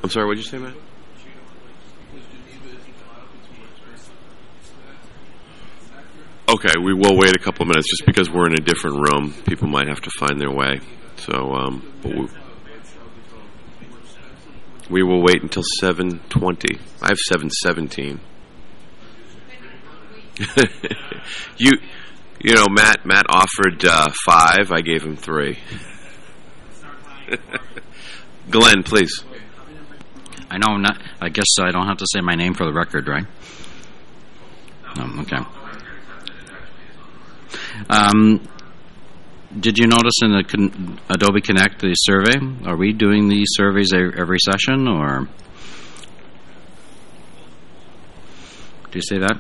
I'm sorry, what did you say, Matt? Okay, we will wait a couple of minutes just because we're in a different room. People might have to find their way. So, but we will wait until 7:20. I have 7:17. You know, Matt offered 5. I gave him 3. Glenn, please. I know I'm not. I guess I don't have to say my name for the record, right? Okay. Did you notice in the Adobe Connect the survey? Are we doing these surveys every session, or do you say that?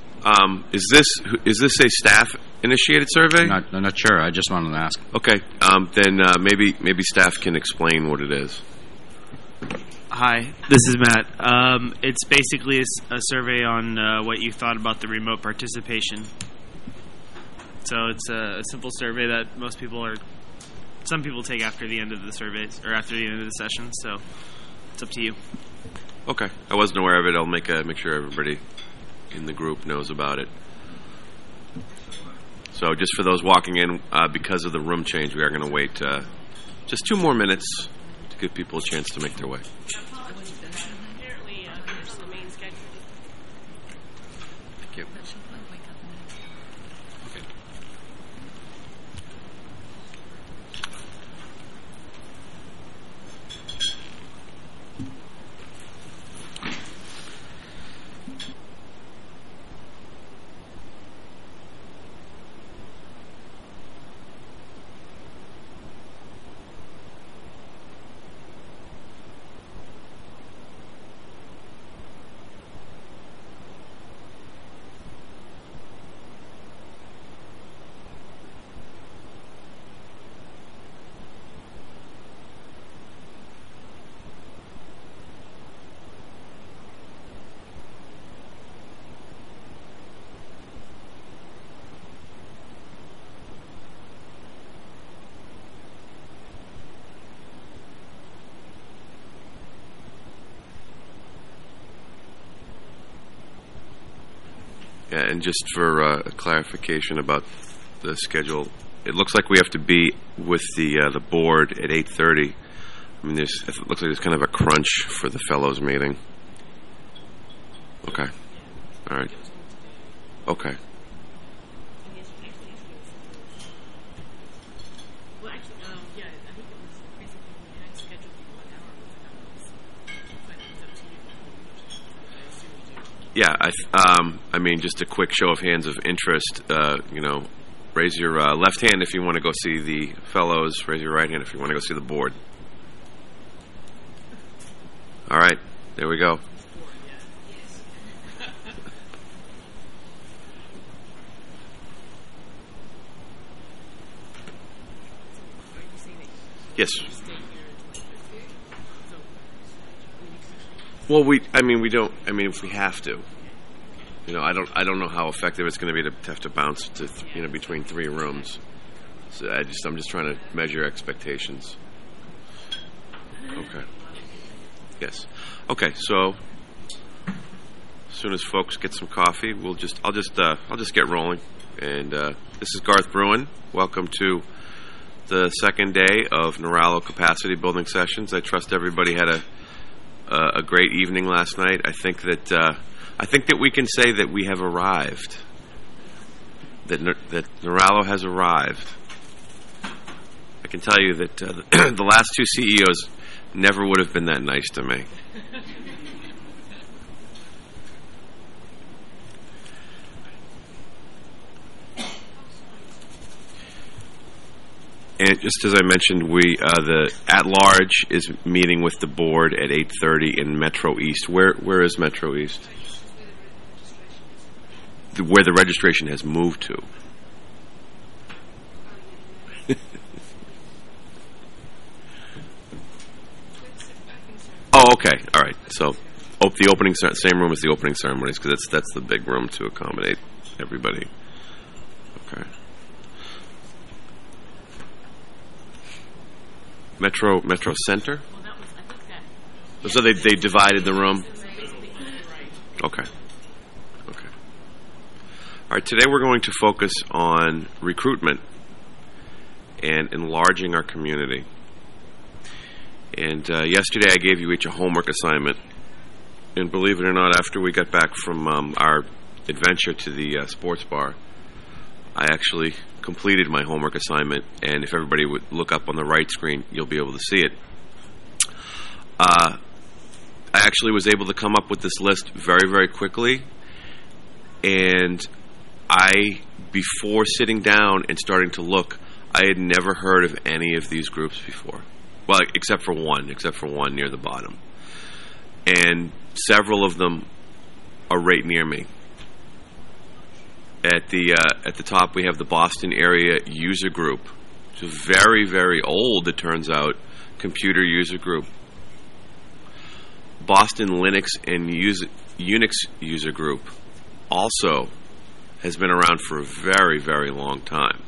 Is this a staff initiated survey? I'm not sure. I just wanted to ask. Okay. Then maybe staff can explain what it is. Hi, this is Matt. It's basically a survey on what you thought about the remote participation. So it's a simple survey that some people take after the end of the surveys, or after the end of the session, so it's up to you. Okay. I wasn't aware of it. I'll make sure everybody in the group knows about it. So just for those walking in, because of the room change, we are going to wait just 2 more minutes to give people a chance to make their way. Apparently, there's the main schedule. Thank you. Okay. Yeah, and just for clarification about the schedule, it looks like we have to be with the board at 8:30. I mean, it looks like there's kind of a crunch for the fellows meeting. Okay. All right. Okay. Well, actually, yeah, I think it was basically we had scheduled for 1 hour, but it was up to you. I assume you do. Yeah, I mean, just a quick show of hands of interest. Raise your left hand if you want to go see the fellows. Raise your right hand if you want to go see the board. All right, there we go. Yes. Well, if we have to, I don't know how effective it's going to be to have to bounce to, between 3 rooms. So I'm just trying to measure expectations. Okay. Yes. Okay. So as soon as folks get some coffee, I'll just get rolling. And this is Garth Bruin. Welcome to the second day of Neuralo capacity building sessions. I trust everybody had a great evening last night. I think that we can say that we have arrived. That Neuralo has arrived. I can tell you that the last 2 CEOs never would have been that nice to me. And just as I mentioned, the at-large is meeting with the board at 8:30 in Metro East. Where is Metro East? Where the registration has moved to. Oh, okay. All right. So, the opening same room as the opening ceremonies, because that's the big room to accommodate everybody. Okay. Metro Center. Well, I think that So they divided the room? Okay. Okay. All right, today we're going to focus on recruitment and enlarging our community. And yesterday I gave you each a homework assignment. And believe it or not, after we got back from our adventure to the sports bar, I actually completed my homework assignment. And if everybody would look up on the right screen, you'll be able to see it. I actually was able to come up with this list very, very quickly. And before sitting down and starting to look, I had never heard of any of these groups before. Well, except for one near the bottom. And several of them are right near me. At the top, we have the Boston Area User Group. It's a very, very old, it turns out, computer user group. Boston Linux and Unix User Group also has been around for a very, very long time.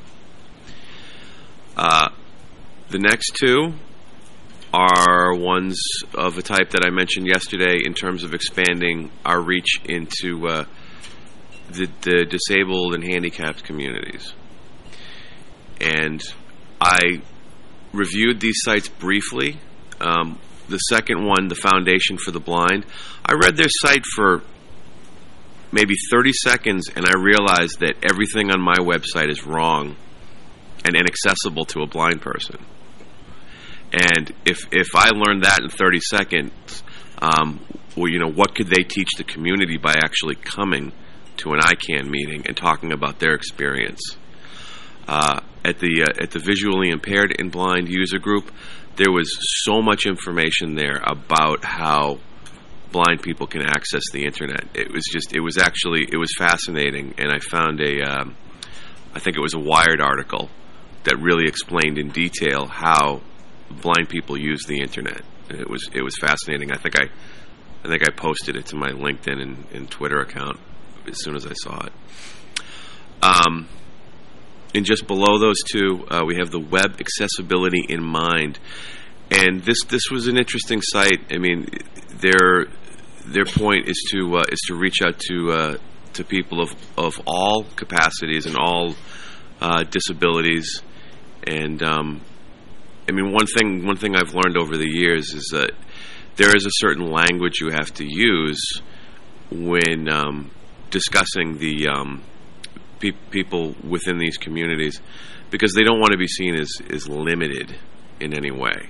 The next two are ones of a type that I mentioned yesterday in terms of expanding our reach into the disabled and handicapped communities. And I reviewed these sites briefly. The second one, the Foundation for the Blind, I read their site for maybe 30 seconds and I realized that everything on my website is wrong and inaccessible to a blind person. And if I learned that in 30 seconds, what could they teach the community by actually coming to an ICANN meeting and talking about their experience? At the Visually Impaired and Blind User Group, there was so much information there about how blind people can access the internet. It was fascinating, and I found I think it was a Wired article that really explained in detail how blind people use the internet. And it was fascinating. I think I posted it to my LinkedIn and Twitter account as soon as I saw it. And just below those two, we have the Web Accessibility in Mind, and this was an interesting site. I mean, their point is to reach out to people of all capacities and all disabilities. And I mean, one thing I've learned over the years is that there is a certain language you have to use when discussing the people within these communities, because they don't want to be seen as limited in any way,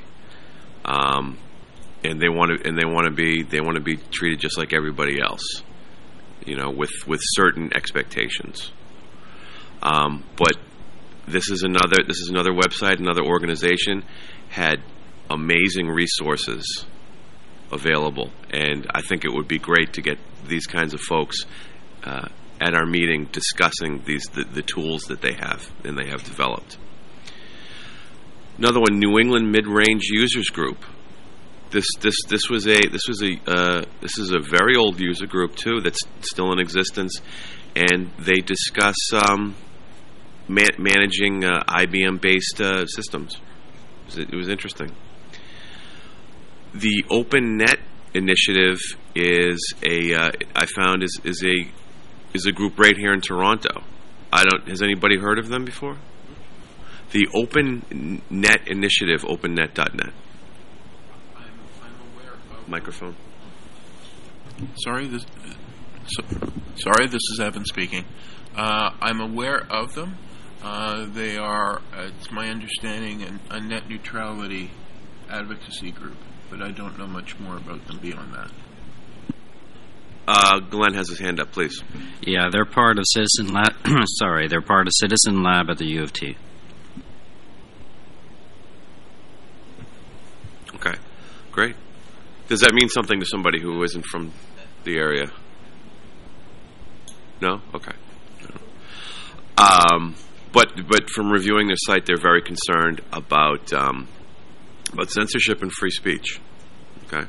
and they want to be treated just like everybody else, with certain expectations. But this is another website, another organization had amazing resources available, and I think it would be great to get these kinds of folks at our meeting discussing the tools that they have and they have developed. Another one, New England Mid-Range Users Group. This is a very old user group too that's still in existence, and they discuss managing IBM-based systems. It was interesting. The OpenNet initiative is a group right here in Toronto. Has anybody heard of them before? The OpenNet initiative, OpenNet.net. I'm aware of. Microphone. Sorry, this is Evan speaking. I'm aware of them. They are, it's my understanding, a net neutrality advocacy group, but I don't know much more about them beyond that. Glenn has his hand up, please. Yeah, they're part of Citizen Lab. Sorry, they're part of Citizen Lab at the U of T. Okay, great. Does that mean something to somebody who isn't from the area? No? Okay. But from reviewing their site, they're very concerned about censorship and free speech. Okay.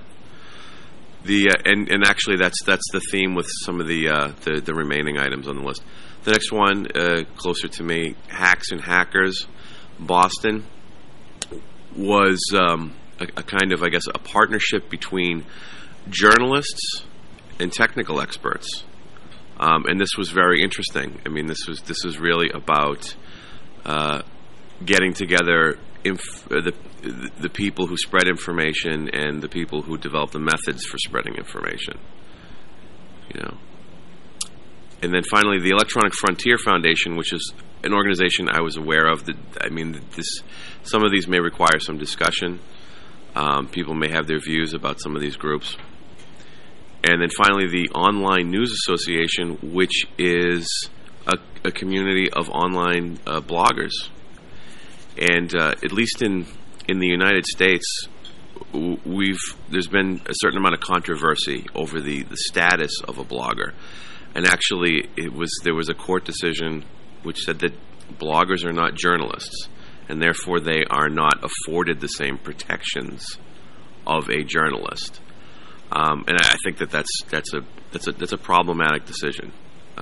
And actually that's the theme with some of the remaining items on the list. The next one, closer to me, Hacks and Hackers, Boston, was a kind of, I guess, a partnership between journalists and technical experts. And this was very interesting. I mean, this was really about getting together the people who spread information and the people who develop the methods for spreading information. You know. And then finally, the Electronic Frontier Foundation, which is an organization I was aware of. Some of these may require some discussion. People may have their views about some of these groups. And then finally, the Online News Association, which is a community of online bloggers. And at least in the United States, there's been a certain amount of controversy over the status of a blogger. And actually, there was a court decision which said that bloggers are not journalists, and therefore they are not afforded the same protections of a journalist. And I think that's a problematic decision.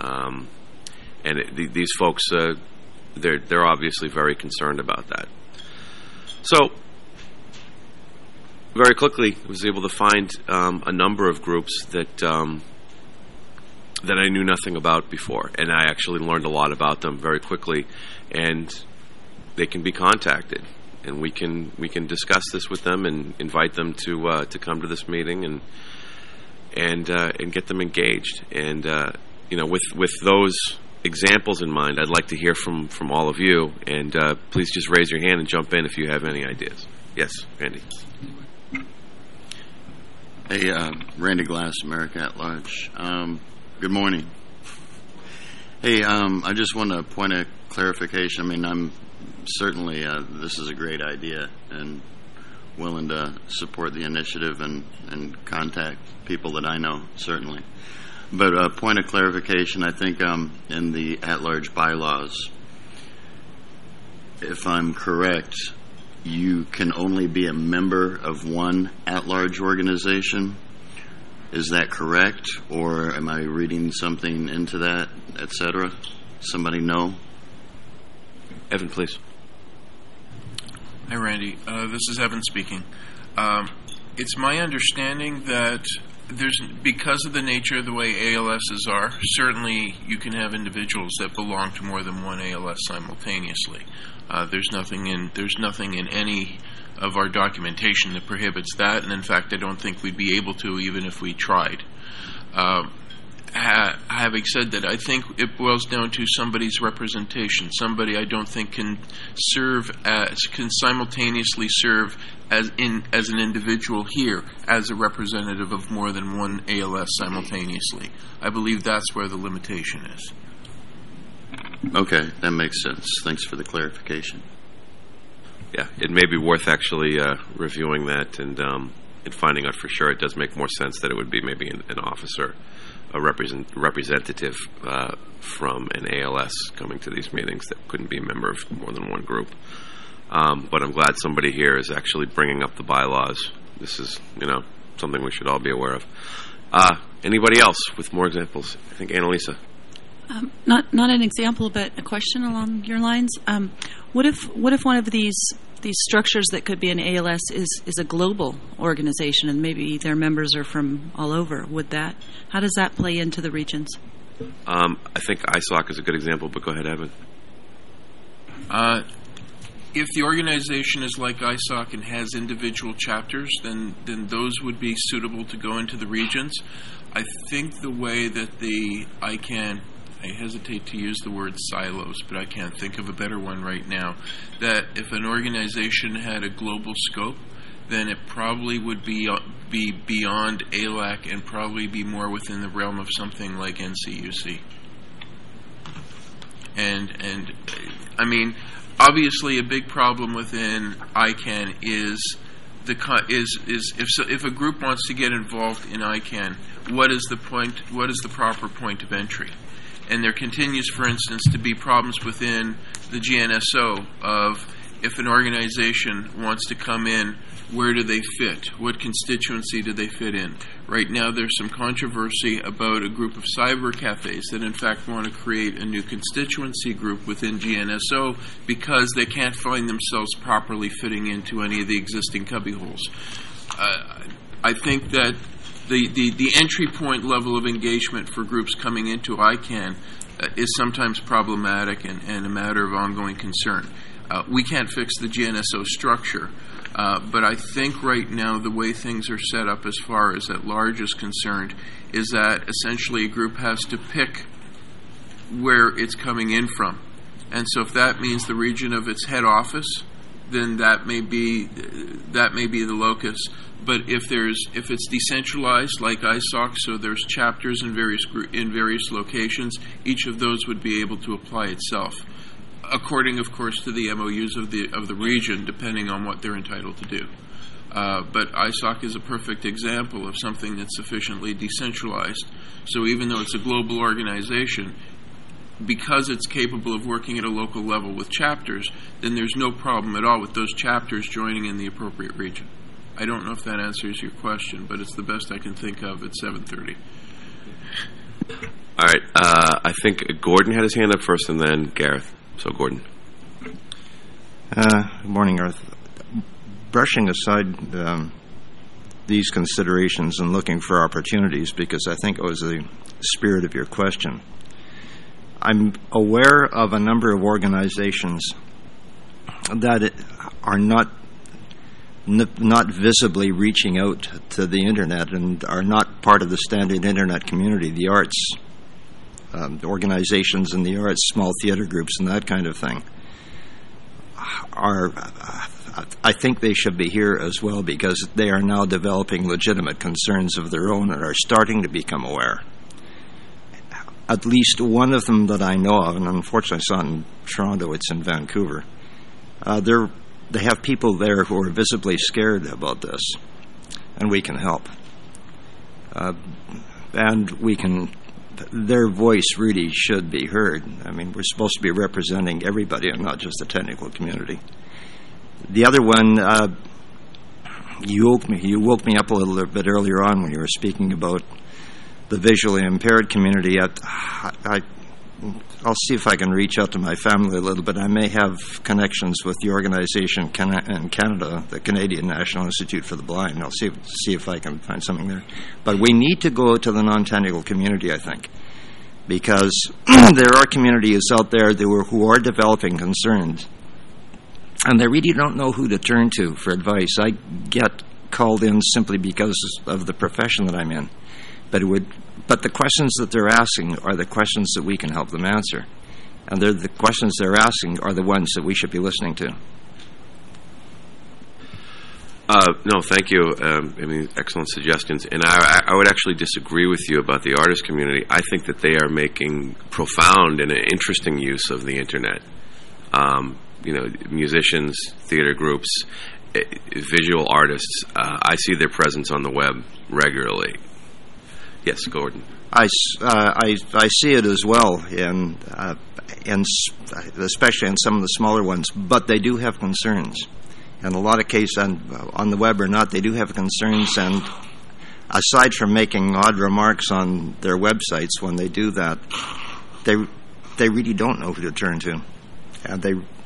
These folks, they're obviously very concerned about that. So, very quickly, I was able to find a number of groups that I knew nothing about before, and I actually learned a lot about them very quickly. And they can be contacted, and we can discuss this with them and invite them to come to this meeting and get them engaged. And with those examples in mind, I'd like to hear from all of you. And please just raise your hand and jump in if you have any ideas. Yes, Randy. Hey, Randy Glass, America at Large. Good morning. Hey, I just want a point of clarification. I mean, I'm certainly, this is a great idea and willing to support the initiative and contact people that I know, certainly. But a point of clarification, I think in the at-large bylaws, if I'm correct, you can only be a member of one at-large organization. Is that correct, or am I reading something into that, et cetera? Somebody know? Evan, please. Hi, Randy. This is Evan speaking. It's my understanding that because of the nature of the way ALSs are, certainly you can have individuals that belong to more than one ALS simultaneously. There's nothing in any of our documentation that prohibits that, and in fact, I don't think we'd be able to even if we tried. Having said that, I think it boils down to somebody's representation. Somebody I don't think can simultaneously serve as an individual here as a representative of more than one ALS simultaneously. I believe that's where the limitation is. Okay, that makes sense. Thanks for the clarification. Yeah, it may be worth actually reviewing that and finding out for sure. It does make more sense that it would be maybe an officer, a representative from an ALS coming to these meetings that couldn't be a member of more than one group. But I'm glad somebody here is actually bringing up the bylaws. This is, something we should all be aware of. Anybody else with more examples? I think Annalisa. Not an example, but a question along your lines. What if one of these structures that could be an ALS is a global organization, and maybe their members are from all over? How does that play into the regions? I think ISOC is a good example, but go ahead, Evan. If the organization is like ISOC and has individual chapters, then those would be suitable to go into the regions. I think the way that I hesitate to use the word silos, but I can't think of a better one right now, that if an organization had a global scope, then it probably would be beyond ALAC and probably be more within the realm of something like NCUC. And I mean, obviously a big problem within ICANN is if a group wants to get involved in ICANN, what is the proper point of entry? And there continues, for instance, to be problems within the GNSO of if an organization wants to come in, where do they fit? What constituency do they fit in? Right now there's some controversy about a group of cyber cafes that in fact want to create a new constituency group within GNSO because they can't find themselves properly fitting into any of the existing cubbyholes. I think that the entry point level of engagement for groups coming into ICANN is sometimes problematic and a matter of ongoing concern. We can't fix the GNSO structure, but I think right now the way things are set up as far as at large is concerned is that essentially a group has to pick where it's coming in from. And so if that means the region of its head office, then that may be the locus. But if it's decentralized like ISOC, so there's chapters in various locations, each of those would be able to apply itself, according, of course, to the MOUs of the region, depending on what they're entitled to do. But ISOC is a perfect example of something that's sufficiently decentralized. So even though it's a global organization, because it's capable of working at a local level with chapters, then there's no problem at all with those chapters joining in the appropriate region. I don't know if that answers your question, but it's the best I can think of at 7:30. All right. I think Gordon had his hand up first, and then Gareth. So, Gordon. Good morning, Gareth. Brushing aside these considerations and looking for opportunities, because I think it was the spirit of your question, I'm aware of a number of organizations that are not visibly reaching out to the Internet and are not part of the standard Internet community, the arts, organizations in the arts, small theater groups and that kind of thing. I think they should be here as well because they are now developing legitimate concerns of their own and are starting to become aware. At least one of them that I know of, and unfortunately it's not in Toronto, it's in Vancouver, they have people there who are visibly scared about this, and we can help. And their voice really should be heard. I mean, we're supposed to be representing everybody and not just the technical community. The other one, you woke me up a little bit earlier on when you were speaking about the visually impaired community. I'll see if I can reach out to my family a little bit. I may have connections with the organization in Canada, the Canadian National Institute for the Blind. I'll see if I can find something there. But we need to go to the non-technical community, I think, because there are communities out there who are developing concerns, and they really don't know who to turn to for advice. I get called in simply because of the profession that I'm in. But the questions that they're asking are the questions that we can help them answer. And the questions they're asking are the ones that we should be listening to. No, thank you. I mean, excellent suggestions. And I would actually disagree with you about the artist community. I think that they are making profound and interesting use of the Internet. Musicians, theater groups, visual artists, I see their presence on the web regularly. Yes, Gordon. I see it as well, and especially in some of the smaller ones. But they do have concerns. In a lot of cases, on the web or not, they do have concerns. And aside from making odd remarks on their websites when they do that, they really don't know who to turn to. And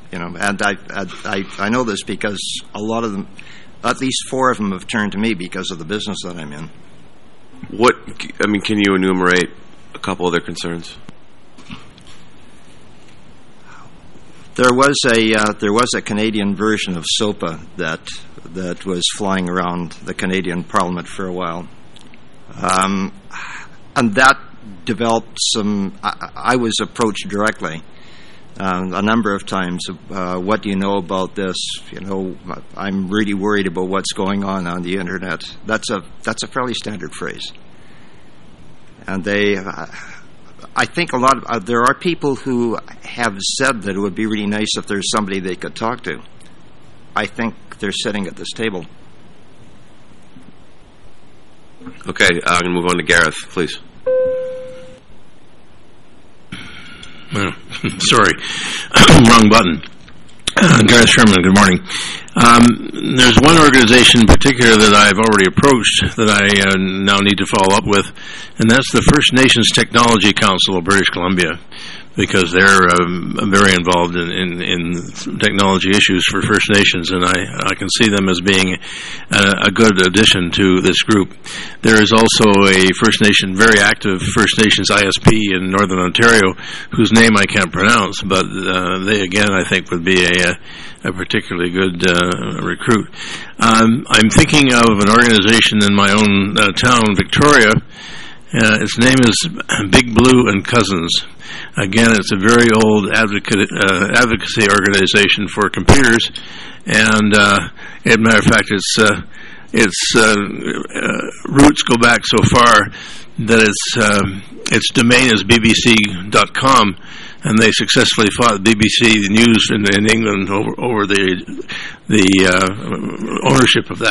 I know this because a lot of them, at least 4 of them, have turned to me because of the business that I'm in. Can you enumerate a couple of their concerns? There was a Canadian version of SOPA that was flying around the Canadian Parliament for a while, and that developed some. I was approached directly a number of times. What do you know about this? I'm really worried about what's going on the Internet. That's a fairly standard phrase, and I think there are people who have said that it would be really nice if there's somebody they could talk to. I think they're sitting at this table. Okay, I'm going to move on to Gareth, please. Sorry, wrong button. Gareth Sherman, good morning. There's one organization in particular that I've already approached that I now need to follow up with, and that's the First Nations Technology Council of British Columbia, because they're very involved in technology issues for First Nations, and I can see them as being a good addition to this group. There is also a very active First Nations ISP in Northern Ontario, whose name I can't pronounce, but they again I think would be a particularly good recruit. I'm thinking of an organization in my own town, Victoria. Its name is Big Blue and Cousins. Again, it's a very old advocacy organization for computers, and as a matter of fact, its roots go back so far that its domain is bbc.com, and they successfully fought BBC News in England over the ownership of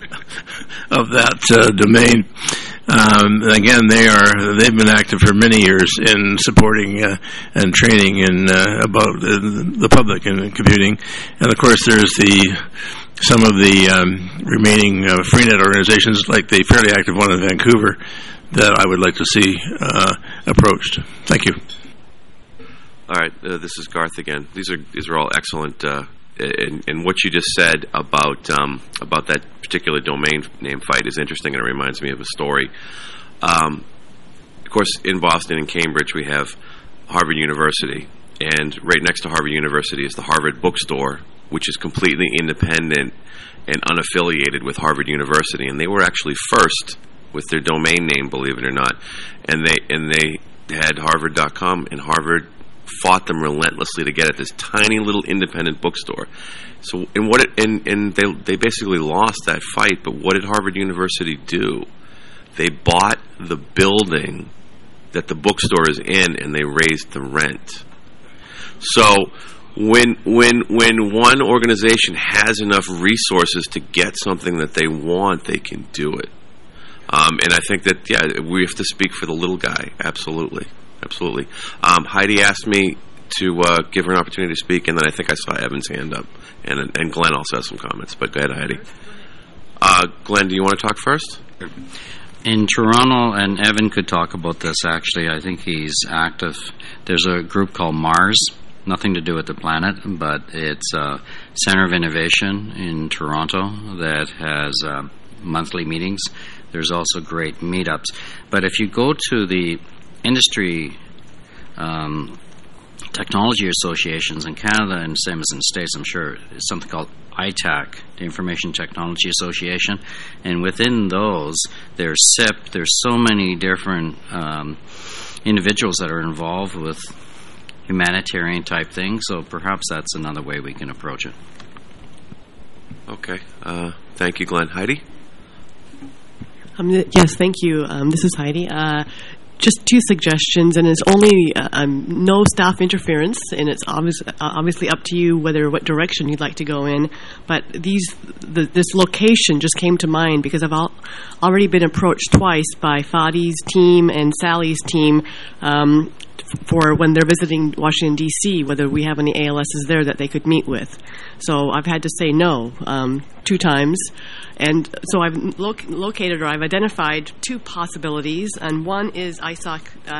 that domain. Again, they've been active for many years in supporting and training about the public in computing, and of course there's some of the remaining Freenet organizations, like the fairly active one in Vancouver, that I would like to see approached. Thank you. All right, this is Garth again. These are all excellent. And what you just said about that particular domain name fight is interesting, and it reminds me of a story. Of course, in Boston and Cambridge, we have Harvard University, and right next to Harvard University is the Harvard Bookstore, which is completely independent and unaffiliated with Harvard University. And they were actually first with their domain name, believe it or not. And they had Harvard.com, and Harvard fought them relentlessly to get at this tiny little independent bookstore. So, they basically lost that fight. But what did Harvard University do? They bought the building that the bookstore is in, and they raised the rent. So, when one organization has enough resources to get something that they want, they can do it. And I think that we have to speak for the little guy. Absolutely. Heidi asked me to give her an opportunity to speak, and then I think I saw Evan's hand up, and Glenn also has some comments. But go ahead, Heidi. Glenn, do you want to talk first? In Toronto, and Evan could talk about this actually, I think he's active. There's a group called Mars, nothing to do with the planet, but it's a Center of Innovation in Toronto that has monthly meetings. There's also great meetups. But if you go to the industry technology associations in Canada, and same as in the States, I'm sure, it's something called ITAC, the Information Technology Association, and within those there's SIP, there's so many different individuals that are involved with humanitarian type things, so perhaps that's another way we can approach it. Okay, thank you, Glenn. Heidi? Yes, thank you. This is Heidi. Just two suggestions, and it's only no staff interference, and it's obviously up to you what direction you'd like to go in. But this location just came to mind because I've already been approached twice by Fadi's team and Sally's team for when they're visiting Washington, D.C., whether we have any ALSs there that they could meet with. So I've had to say no 2 times. And so I've located, or I've identified 2 possibilities, and one is ISOC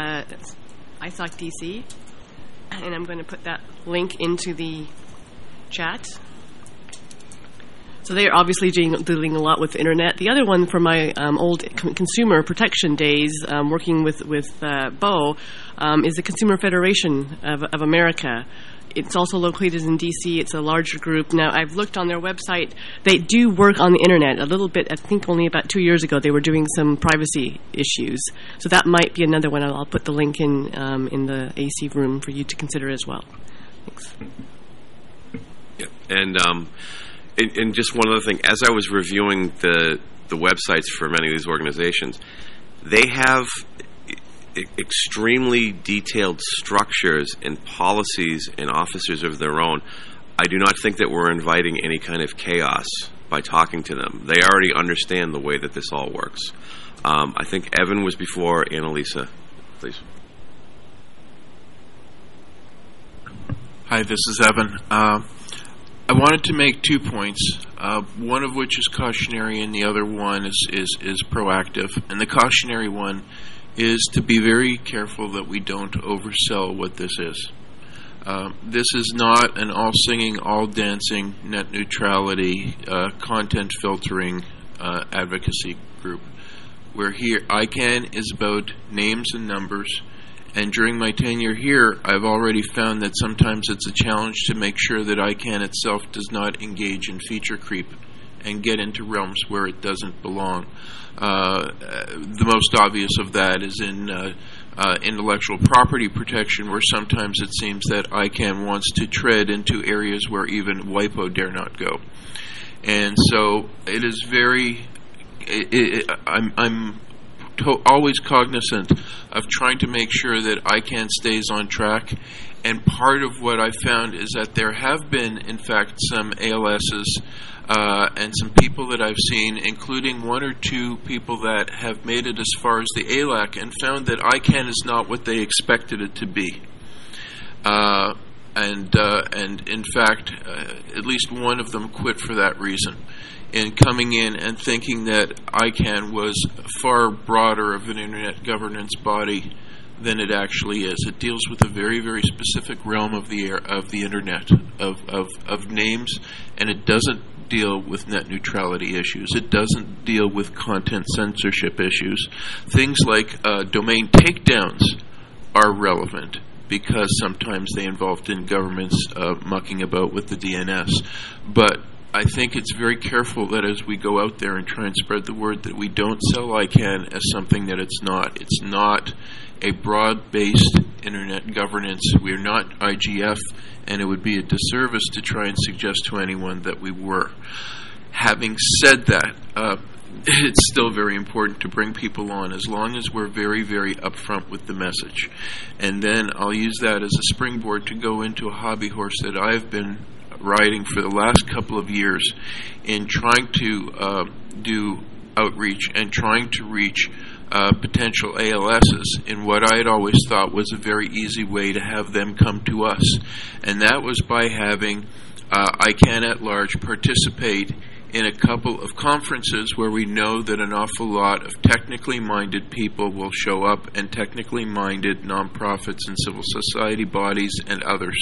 DC, and I'm going to put that link into the chat. So they are obviously dealing a lot with the internet. The other one, from my old consumer protection days, working with Bo, is the Consumer Federation of America. It's also located in D.C. It's a larger group. Now, I've looked on their website. They do work on the internet a little bit. I think only about 2 years ago they were doing some privacy issues. So that might be another one. I'll put the link in the AC room for you to consider as well. Thanks. Yeah, and just one other thing. As I was reviewing the websites for many of these organizations, they have extremely detailed structures and policies and officers of their own. I do not think that we're inviting any kind of chaos by talking to them. They already understand the way that this all works. I think Evan was before Annalisa. Please. Hi, this is Evan. I wanted to make 2 points, one of which is cautionary and the other one is proactive. And the cautionary one is to be very careful that we don't oversell what this is. This is not an all-singing, all-dancing, net neutrality, content filtering advocacy group. We're here, ICANN is about names and numbers, and during my tenure here, I've already found that sometimes it's a challenge to make sure that ICANN itself does not engage in feature creep and get into realms where it doesn't belong. The most obvious of that is in intellectual property protection, where sometimes it seems that ICANN wants to tread into areas where even WIPO dare not go. And so it is very... I'm always cognizant of trying to make sure that ICANN stays on track. And part of what I found is that there have been, in fact, some ALSs and some people that I've seen, including 1 or 2 people that have made it as far as the ALAC and found that ICANN is not what they expected it to be. And in fact, at least one of them quit for that reason, in coming in and thinking that ICANN was far broader of an internet governance body than it actually is. It deals with a very, very specific realm of the internet, of names, and it doesn't deal with net neutrality issues. It doesn't deal with content censorship issues. Things like domain takedowns are relevant, because sometimes they involved in governments mucking about with the DNS. But I think it's very careful that as we go out there and try and spread the word, that we don't sell ICANN as something that it's not. It's not a broad-based internet governance. We're not IGF, and it would be a disservice to try and suggest to anyone that we were. Having said that, it's still very important to bring people on, as long as we're very, very upfront with the message. And then I'll use that as a springboard to go into a hobby horse that I've been riding for the last couple of years in trying to do outreach and trying to reach potential ALSs in what I had always thought was a very easy way to have them come to us. And that was by having ICANN at large participate in a couple of conferences where we know that an awful lot of technically minded people will show up, and technically minded nonprofits and civil society bodies and others.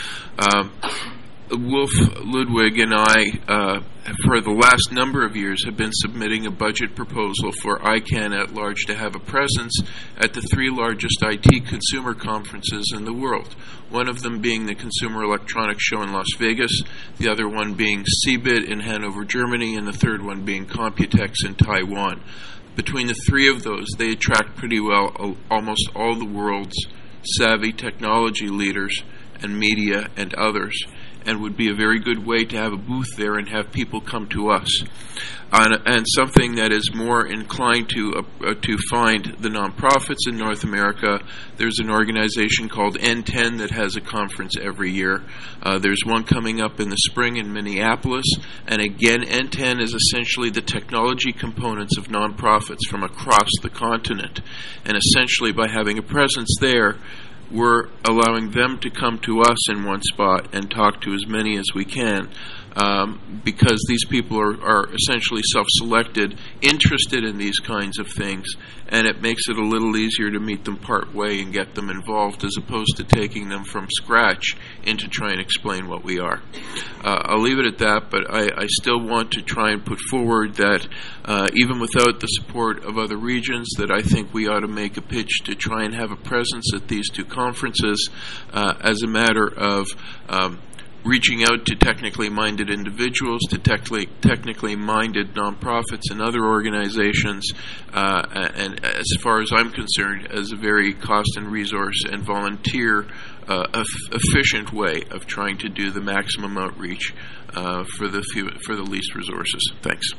Wolf Ludwig and I, for the last number of years, have been submitting a budget proposal for ICANN at large to have a presence at the 3 largest IT consumer conferences in the world. One of them being the Consumer Electronics Show in Las Vegas, the other one being CeBIT in Hanover, Germany, and the third one being Computex in Taiwan. Between the 3 of those, they attract pretty well almost all the world's savvy technology leaders and media and others, and would be a very good way to have a booth there and have people come to us. And something that is more inclined to find the nonprofits in North America, there's an organization called N10 that has a conference every year. There's one coming up in the spring in Minneapolis, and again, N10 is essentially the technology components of nonprofits from across the continent. And essentially, by having a presence there, we're allowing them to come to us in one spot and talk to as many as we can, because these people are essentially self-selected, interested in these kinds of things, and it makes it a little easier to meet them part way and get them involved, as opposed to taking them from scratch in to try and explain what we are. I'll leave it at that, but I still want to try and put forward that even without the support of other regions, that I think we ought to make a pitch to try and have a presence at these 2 conferences as a matter of reaching out to technically minded individuals, to technically minded nonprofits and other organizations, and as far as I'm concerned, as a very cost and resource and volunteer efficient way of trying to do the maximum outreach for the least resources. Thanks.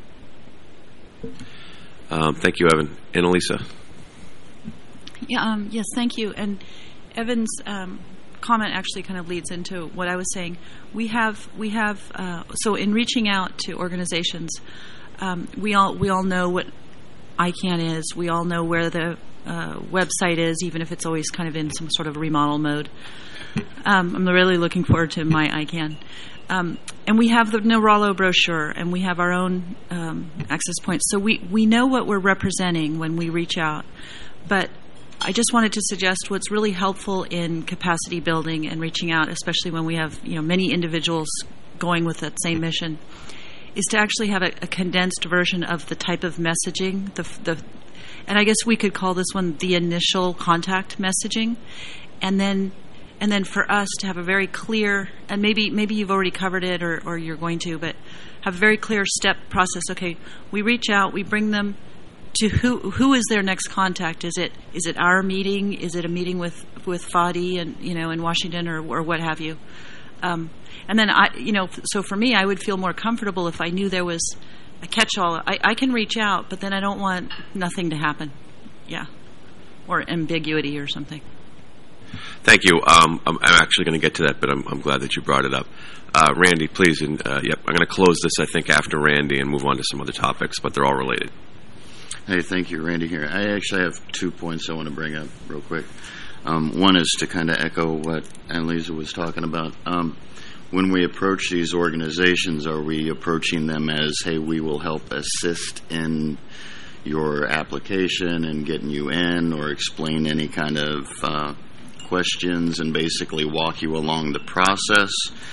Thank you, Evan. Annalisa? Yeah. Yes. Thank you. And Evan's comment actually kind of leads into what I was saying. We have so in reaching out to organizations, we all know what ICANN is. We all know where the website is, even if it's always kind of in some sort of remodel mode. I'm really looking forward to my ICANN. And we have the Neuralo brochure, and we have our own access points. So we know what we're representing when we reach out. But I just wanted to suggest what's really helpful in capacity building and reaching out, especially when we have many individuals going with that same mission, is to actually have a condensed version of the type of messaging. And I guess we could call this one the initial contact messaging, and then for us to have a very clear, and maybe you've already covered it or you're going to, but have a very clear step process. Okay, we reach out, we bring them to who is their next contact. Is it our meeting? Is it a meeting with Fadi and in Washington or what have you? And then so for me, I would feel more comfortable if I knew there was a catch-all. I can reach out, but then I don't want nothing to happen. Yeah, or ambiguity or something. Thank you. I'm actually going to get to that, but I'm glad that you brought it up. Randy, please. And yep, I'm going to close this, I think, after Randy and move on to some other topics, but they're all related. Hey, thank you, Randy here. I actually have 2 points I want to bring up real quick. One is to kind of echo what Annalisa was talking about. When we approach these organizations, are we approaching them as, hey, we will help assist in your application and getting you in, or explain any kind of questions and basically walk you along the process?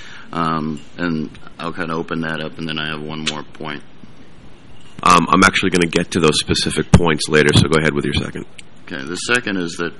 And I'll kind of open that up, and then I have one more point. I'm actually going to get to those specific points later, so go ahead with your second. Okay, the second is that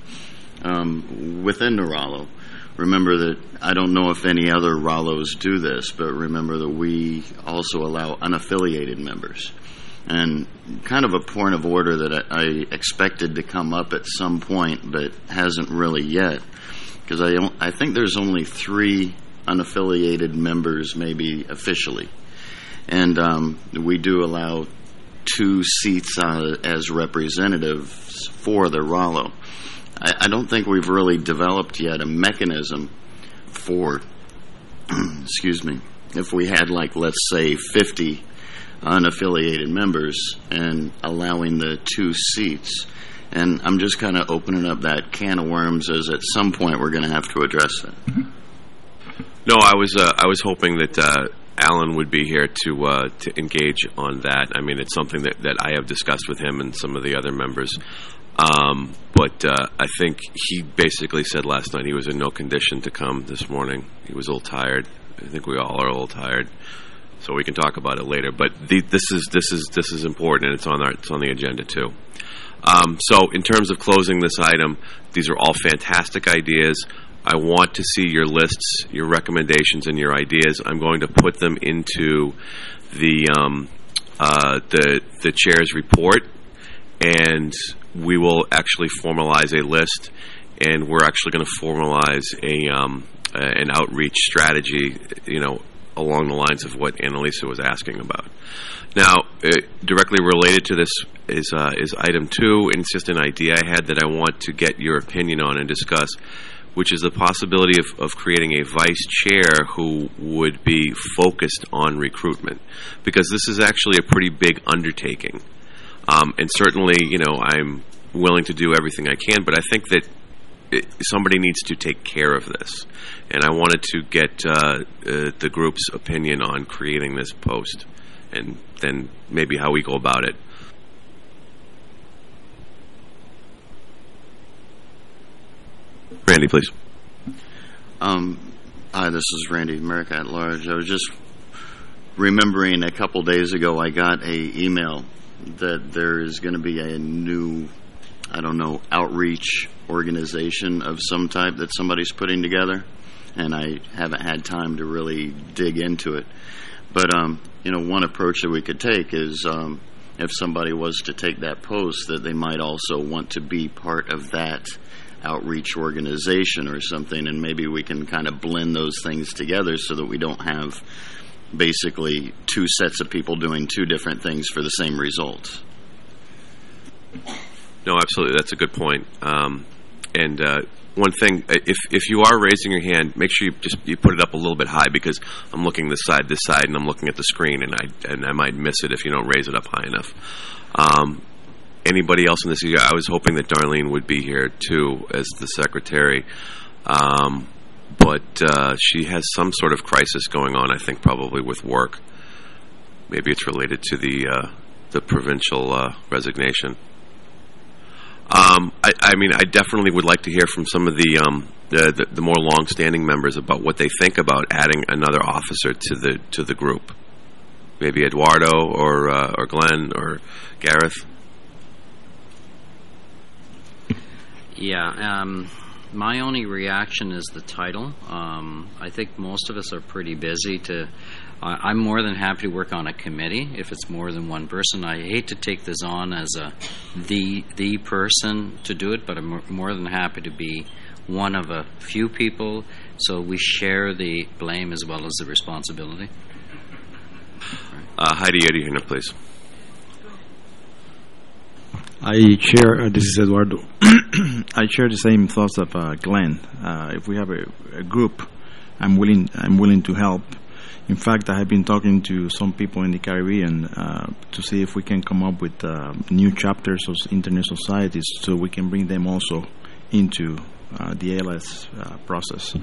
within Neuralo, remember that I don't know if any other RALOs do this, but remember that we also allow unaffiliated members. And kind of a point of order that I expected to come up at some point, but hasn't really yet, because I think there's only 3 unaffiliated members, maybe officially. And we do allow 2 seats as representatives for the RALO. I don't think we've really developed yet a mechanism for, excuse me, if we had, like, let's say 50 unaffiliated members and allowing the 2 seats. And I'm just kind of opening up that can of worms, as at some point we're going to have to address that. No, I was hoping that Alan would be here to engage on that. I mean, it's something that I have discussed with him and some of the other members. But I think he basically said last night he was in no condition to come this morning. He was a little tired. I think we all are a little tired, so we can talk about it later. But this is important, and it's on the agenda too. So in terms of closing this item, these are all fantastic ideas. I want to see your lists, your recommendations, and your ideas. I'm going to put them into the chair's report, and we will actually formalize a list, and we're actually going to formalize an outreach strategy, along the lines of what Annalisa was asking about. Now, directly related to this is item 2, and it's just an idea I had that I want to get your opinion on and discuss, which is the possibility of creating a vice chair who would be focused on recruitment, because this is actually a pretty big undertaking. And certainly, I'm willing to do everything I can, but I think that somebody needs to take care of this. And I wanted to get the group's opinion on creating this post, and then maybe how we go about it. Randy, please. Hi, this is Randy, America at Large. I was just remembering a couple days ago I got a email that there is going to be a new, outreach organization of some type that somebody's putting together, and I haven't had time to really dig into it. But, one approach that we could take is if somebody was to take that post, that they might also want to be part of that outreach organization or something, and maybe we can kind of blend those things together so that we don't have basically 2 sets of people doing 2 different things for the same result. No, absolutely. That's a good point. And one thing, if you are raising your hand, make sure you put it up a little bit high, because I'm looking this side, and I'm looking at the screen, and I might miss it if you don't raise it up high enough. anybody else in this. I was hoping that Darlene would be here too as the secretary, but she has some sort of crisis going on. I think probably with work. Maybe it's related to the provincial resignation. I mean, I definitely would like to hear from some of the more long-standing members about what they think about adding another officer to the group. Maybe Eduardo or Glenn or Gareth. Yeah, my only reaction is the title. I think most of us are pretty busy I'm more than happy to work on a committee if it's more than one person. I hate to take this on as the person to do it, but I'm more than happy to be one of a few people, so we share the blame as well as the responsibility. Heidi Edihina, please. I share, this is Eduardo, I share the same thoughts of Glenn. If we have a group, I'm willing to help. In fact, I have been talking to some people in the Caribbean to see if we can come up with new chapters of internet societies so we can bring them also into the ALS process.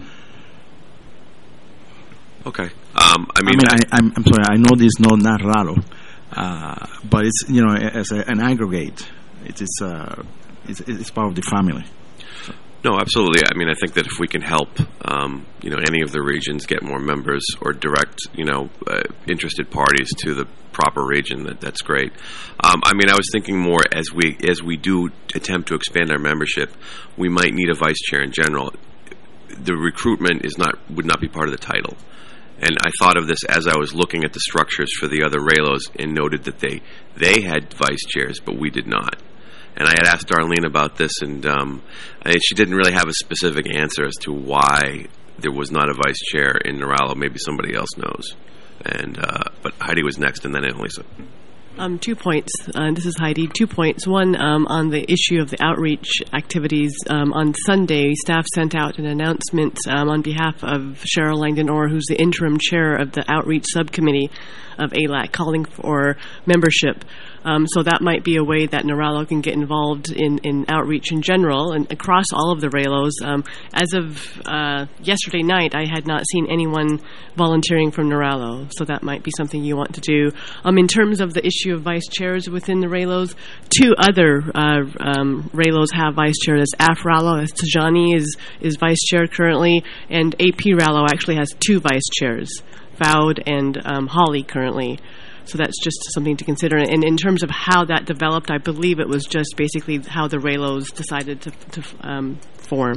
Okay. I'm sorry. I know this is not raro, but it's as an aggregate. It's part of the family. No, absolutely. I mean, I think that if we can help, any of the regions get more members or direct, interested parties to the proper region, that's great. I mean, I was thinking more as we do attempt to expand our membership, we might need a vice chair in general. The recruitment would not be part of the title. And I thought of this as I was looking at the structures for the other RALOs and noted that they had vice chairs, but we did not. And I had asked Darlene about this, and she didn't really have a specific answer as to why there was not a vice chair in Noralo. Maybe somebody else knows. But Heidi was next, and then Annalisa. 2 points. This is Heidi. 2 points. One, on the issue of the outreach activities. On Sunday, staff sent out an announcement on behalf of Cheryl Langdon-Orr, who's the interim chair of the outreach subcommittee of ALAC, calling for membership. So that might be a way that Noralo can get involved in outreach in general and across all of the RALOs. As of yesterday night, I had not seen anyone volunteering from Noralo, so that might be something you want to do. In terms of the issue of vice chairs within the RALOs, 2 other RALOs have vice chairs. AF-RALO, Tajani is vice chair currently, and AP-RALO actually has 2 vice chairs, Vowd and Holly currently. So that's just something to consider. And in terms of how that developed, I believe it was just basically how the RALOs decided to form.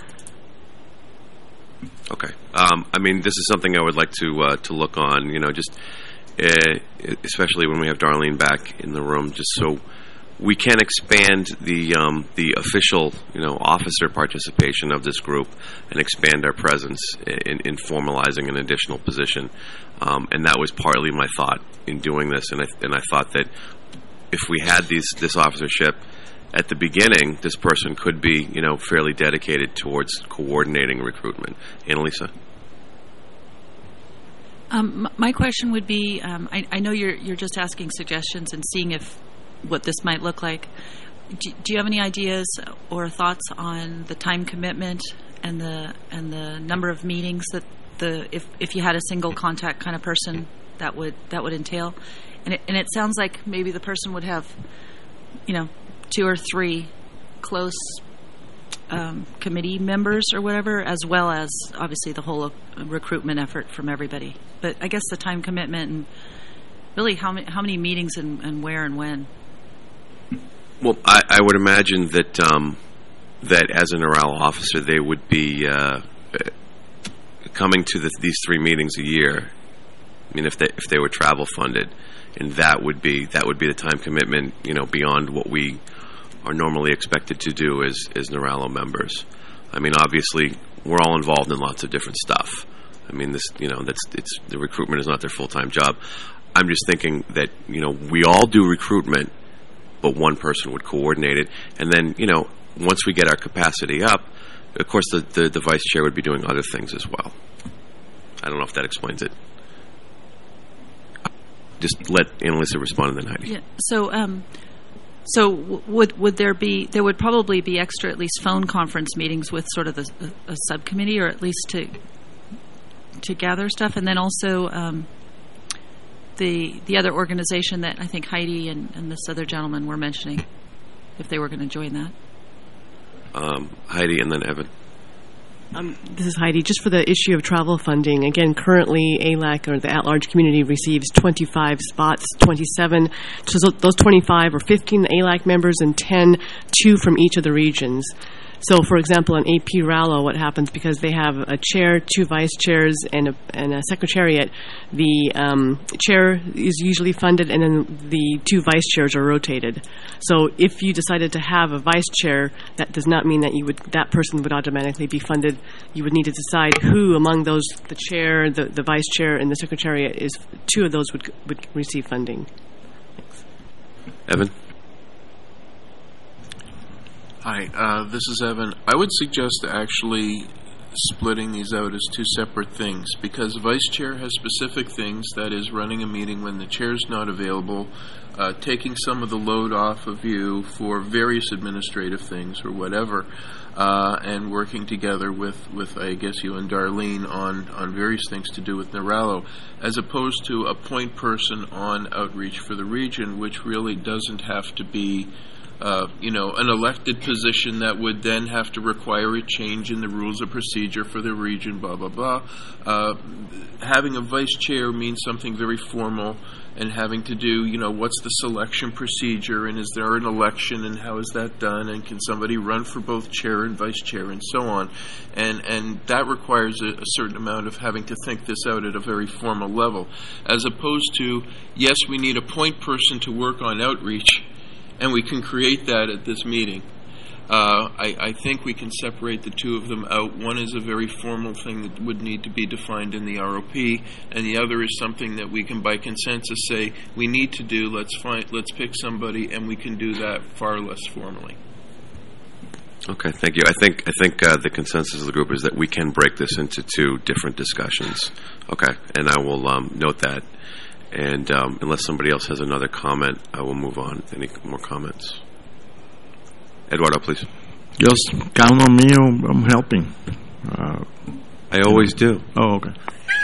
Okay. I mean, this is something I would like to look on, especially when we have Darlene back in the room, just so we can expand the official, officer participation of this group and expand our presence in formalizing an additional position. And that was partly my thought in doing this. And I thought that if we had this officership at the beginning, this person could be, fairly dedicated towards coordinating recruitment. Annalisa? My question would be, I know you're just asking suggestions and seeing what this might look like. Do you have any ideas or thoughts on the time commitment and the number of meetings that if you had a single contact kind of person that would entail? And it sounds like maybe the person would have 2 or 3 close committee members or whatever, as well as obviously the whole recruitment effort from everybody. But I guess the time commitment and really how many meetings and where and when. Well, I would imagine that that as a Noralo officer, they would be coming to these 3 meetings a year. I mean, if they were travel funded, and that would be the time commitment, beyond what we are normally expected to do as Noralo members. I mean, obviously, we're all involved in lots of different stuff. I mean, this, the recruitment is not their full-time job. I'm just thinking that, we all do recruitment, but one person would coordinate it. And then, once we get our capacity up, of course, the vice chair would be doing other things as well. I don't know if that explains it. Just let Annalisa respond and then Heidi. Yeah. So So would there would probably be extra, at least phone conference meetings with sort of a subcommittee, or at least to gather stuff, and then also the other organization that I think Heidi and this other gentleman were mentioning, if they were going to join that. Heidi and then Evan. This is Heidi. Just for the issue of travel funding, again, currently ALAC, or the at-large community, receives 25 spots, 27. So those 25 are 15 ALAC members and 2 from each of the regions. So, for example, in AP Rallo, what happens, because they have a chair, 2 vice chairs, and a secretariat, the chair is usually funded, and then the 2 vice chairs are rotated. So if you decided to have a vice chair, that does not mean that that person would automatically be funded. You would need to decide who among those, the chair, the vice chair, and the secretariat, is 2 of those would receive funding. Thanks. Evan? Hi, this is Evan. I would suggest actually splitting these out as 2 separate things, because vice chair has specific things, that is running a meeting when the chair's not available, taking some of the load off of you for various administrative things or whatever, and working together with I guess you and Darlene on various things to do with Naralo, as opposed to a point person on outreach for the region, which really doesn't have to be an elected position that would then have to require a change in the rules of procedure for the region, blah, blah, blah. Having a vice chair means something very formal, and having to do, what's the selection procedure, and is there an election, and how is that done, and can somebody run for both chair and vice chair, and so on. And that requires a certain amount of having to think this out at a very formal level, as opposed to, yes, we need a point person to work on outreach, and we can create that at this meeting. I think we can separate the 2 of them out. One is a very formal thing that would need to be defined in the ROP, and the other is something that we can, by consensus, say we need to do. Let's pick somebody, and we can do that far less formally. Okay, thank you. I think the consensus of the group is that we can break this into 2 different discussions. Okay, and I will note that. And unless somebody else has another comment, I will move on. Any more comments? Eduardo, please. Just count on me. I'm helping. I always do. Oh, okay.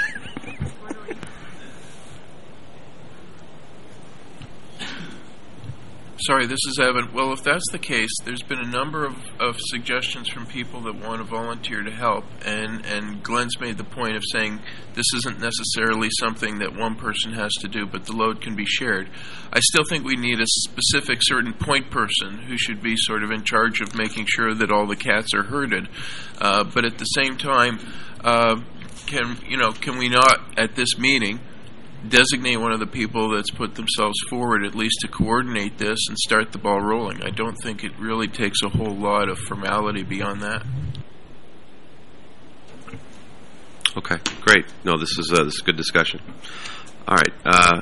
Sorry, this is Evan. Well, if that's the case, there's been a number of suggestions from people that want to volunteer to help, and Glenn's made the point of saying this isn't necessarily something that one person has to do, but the load can be shared. I still think we need a specific certain point person who should be sort of in charge of making sure that all the cats are herded. But at the same time, can we not, at this meeting, designate one of the people that's put themselves forward at least to coordinate this and start the ball rolling? I don't think it really takes a whole lot of formality beyond that. Okay, great. No, this is a good discussion. All right.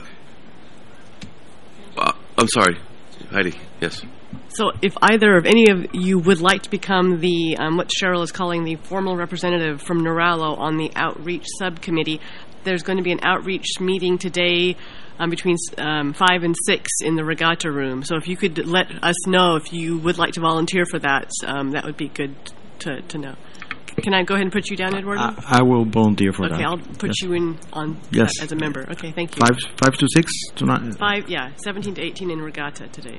I'm sorry, Heidi. Yes. So if either of any of you would like to become the, what Cheryl is calling the formal representative from Naralo on the outreach subcommittee, there's going to be an outreach meeting today between 5 and 6 in the regatta room. So if you could let us know if you would like to volunteer for that, that would be good to know. Can I go ahead and put you down, Eduardo? I will volunteer for that. Okay, I'll put you in on as a member. Okay, thank you. 5 to 6 tonight? 17 to 18 in regatta today.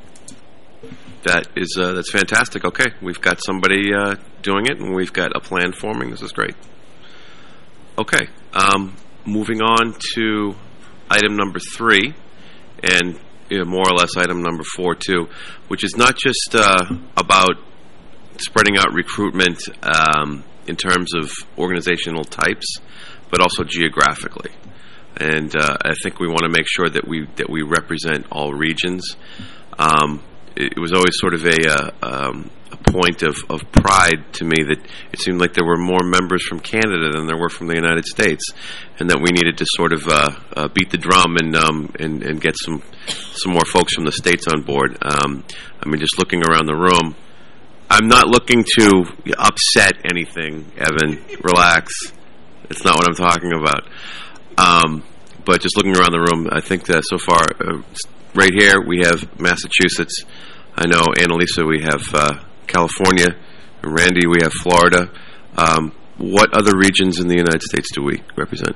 That's fantastic. Okay, we've got somebody doing it, and we've got a plan forming. This is great. Okay, moving on to item number 3, and more or less item number 4 too, which is not just about spreading out recruitment in terms of organizational types, but also geographically. And I think we want to make sure that we represent all regions. It was always sort of a point of pride to me that it seemed like there were more members from Canada than there were from the United States, and that we needed to sort of beat the drum and get some more folks from the States on board. Just looking around the room, I'm not looking to upset anything, Evan. Relax. It's not what I'm talking about. but just looking around the room, I think that so far, right here, we have Massachusetts. I know, Annalisa, we have California. Randy, we have Florida. What other regions in the United States do we represent?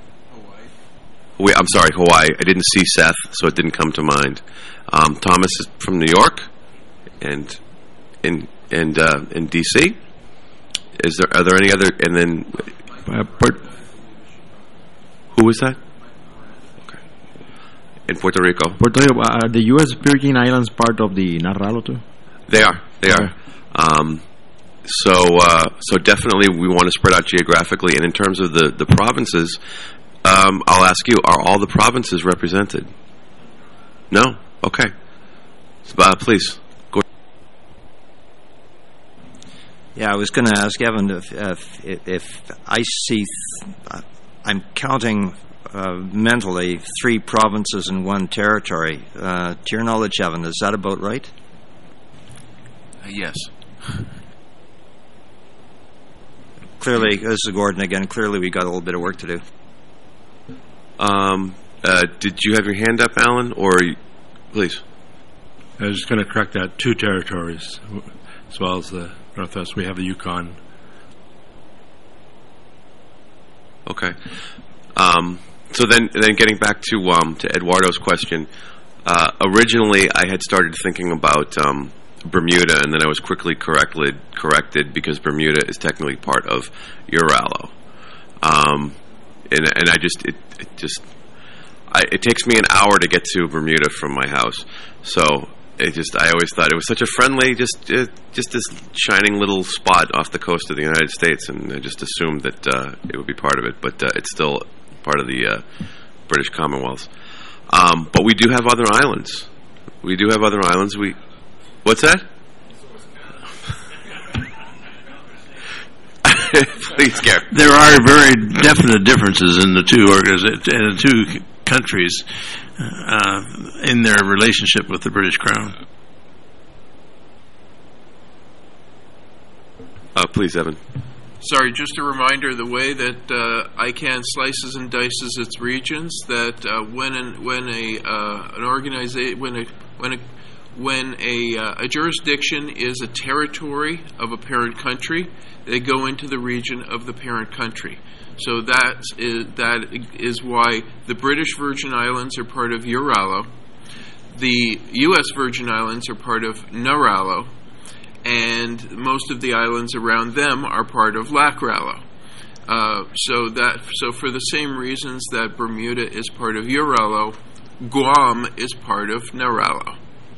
I'm sorry, Hawaii. I didn't see Seth, so it didn't come to mind. Thomas is from New York, and in D.C. Are there any other? And then, who was that? Okay, in Puerto Rico. Puerto Rico, are the U.S. Virgin Islands part of the NARALO too? They are. They are. So definitely we want to spread out geographically, and in terms of the provinces. I'll ask you, are all the provinces represented? No? Okay. Please. Go ahead. Yeah, I was going to ask Evan if I see, I'm counting mentally 3 provinces and 1 territory. To your knowledge, Evan, is that about right? Yes. Clearly, this is Gordon again, clearly we got a little bit of work to do. Did you have your hand up, Alan, or please? I was just going to correct that. 2 territories, as well as the Northwest. We have the Yukon. Okay. So then getting back to Eduardo's question. Originally, I had started thinking about Bermuda, and then I was quickly corrected because Bermuda is technically part of EURALO. And I just it takes me an hour to get to Bermuda from my house, so I always thought it was such a friendly, just this shining little spot off the coast of the United States, and I just assumed that it would be part of it, but it's still part of the British Commonwealth. But we do have other islands. What's that? Please, Gary. There are very definite differences in the two countries in their relationship with the British Crown. Please, Evan. Sorry, just a reminder: the way that ICANN slices and dices its regions, that when a jurisdiction is a territory of a parent country, they go into the region of the parent country. So that is why the British Virgin Islands are part of EURALO, the U.S. Virgin Islands are part of NARALO, and most of the islands around them are part of LACRALO. So for the same reasons that Bermuda is part of EURALO, Guam is part of NARALO.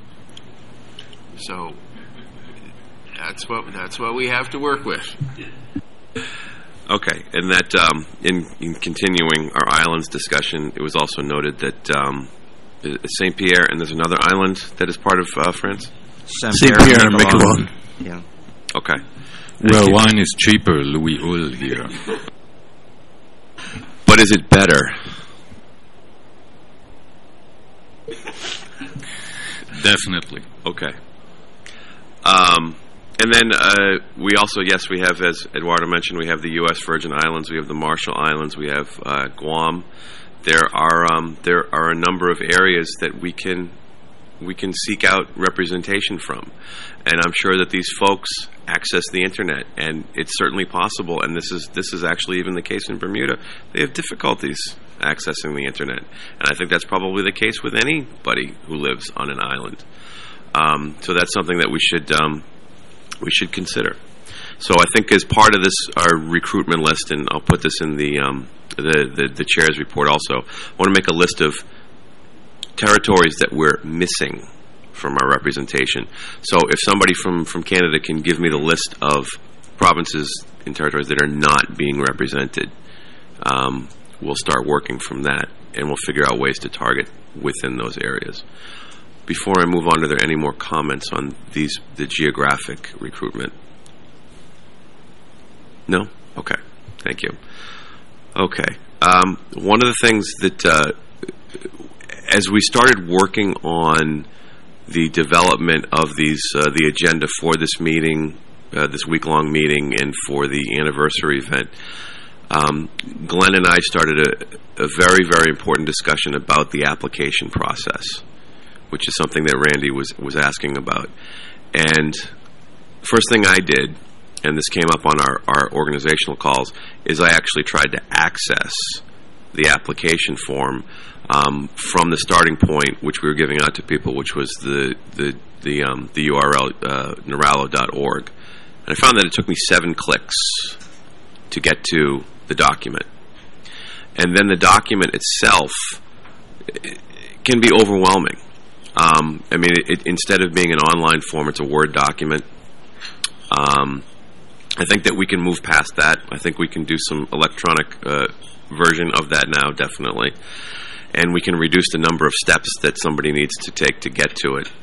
So that's what we have to work with. Okay, and that in continuing our islands discussion, it was also noted that Saint Pierre, and there's another island that is part of France. Saint Pierre and Miquelon. Yeah. Okay. Well, wine is cheaper, Louis Hull here. But is it better? Definitely. Okay. And then we also, yes, we have, as Eduardo mentioned, we have the U.S. Virgin Islands, we have the Marshall Islands, we have Guam. There are a number of areas that we can seek out representation from, and I'm sure that these folks access the internet, and it's certainly possible. And this is actually even the case in Bermuda. They have difficulties accessing the internet, and I think that's probably the case with anybody who lives on an island. So that's something that we should consider. So I think as part of this, our recruitment list, and I'll put this in the chair's report also, I want to make a list of territories that we're missing from our representation. So if somebody from Canada can give me the list of provinces and territories that are not being represented, we'll start working from that, and we'll figure out ways to target within those areas. Before I move on, are there any more comments on the geographic recruitment? No? Okay. Thank you. Okay. One of the things that, as we started working on the development of the agenda for this meeting, this week-long meeting, and for the anniversary event, Glenn and I started a very, very important discussion about the application process, which is something that Randy was asking about. And first thing I did, and this came up on our organizational calls, is I actually tried to access the application form from the starting point, which we were giving out to people, which was the URL Neurallo.org. And I found that it took me 7 clicks to get to the document. And then the document itself can be overwhelming. I mean, instead of being an online form, it's a Word document. I think that we can move past that. I think we can do some electronic version of that now, definitely. And we can reduce the number of steps that somebody needs to take to get to it.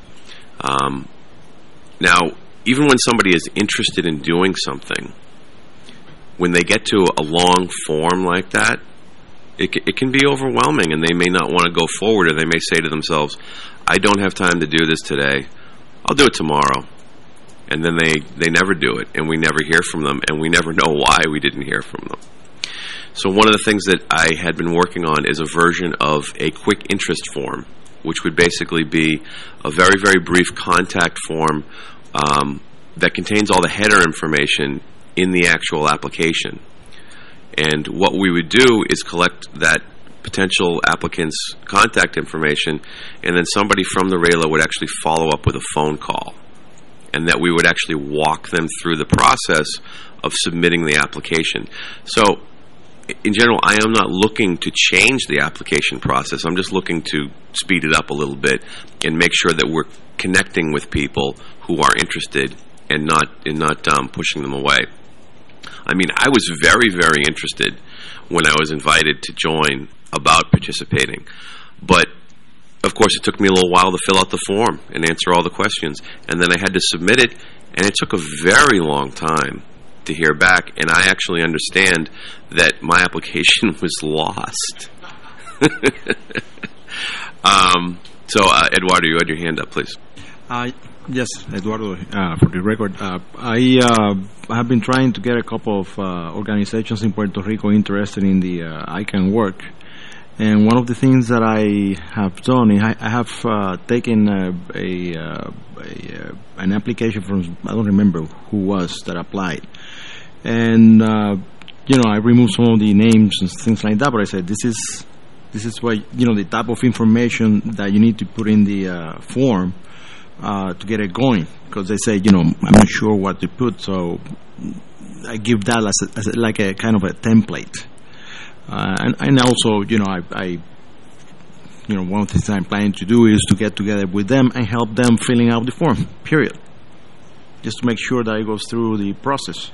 Now, even when somebody is interested in doing something, when they get to a long form like that, it can be overwhelming, and they may not want to go forward, or they may say to themselves, I don't have time to do this today. I'll do it tomorrow. And then they never do it, and we never hear from them, and we never know why we didn't hear from them. So one of the things that I had been working on is a version of a quick interest form, which would basically be a very, very brief contact form that contains all the header information in the actual application. And what we would do is collect that potential applicant's contact information, and then somebody from the RAILA would actually follow up with a phone call, and that we would actually walk them through the process of submitting the application. So, in general, I am not looking to change the application process. I'm just looking to speed it up a little bit and make sure that we're connecting with people who are interested and not pushing them away. I mean, I was very, very interested when I was invited to join about participating. But, of course, it took me a little while to fill out the form and answer all the questions. And then I had to submit it, and it took a very long time to hear back. And I actually understand that my application was lost. So, Eduardo, you had your hand up, please. Yes, Eduardo, for the record. I have been trying to get a couple of organizations in Puerto Rico interested in the ICANN work. And one of the things that I have done, I have taken an application from, I don't remember who was that applied. And, I removed some of the names and things like that, but I said, this is what, the type of information that you need to put in the form to get it going. Because they say, I'm not sure what to put, so I give that as like a kind of a template. And also, I one of the things I'm planning to do is to get together with them and help them filling out the form, period. Just to make sure that it goes through the process.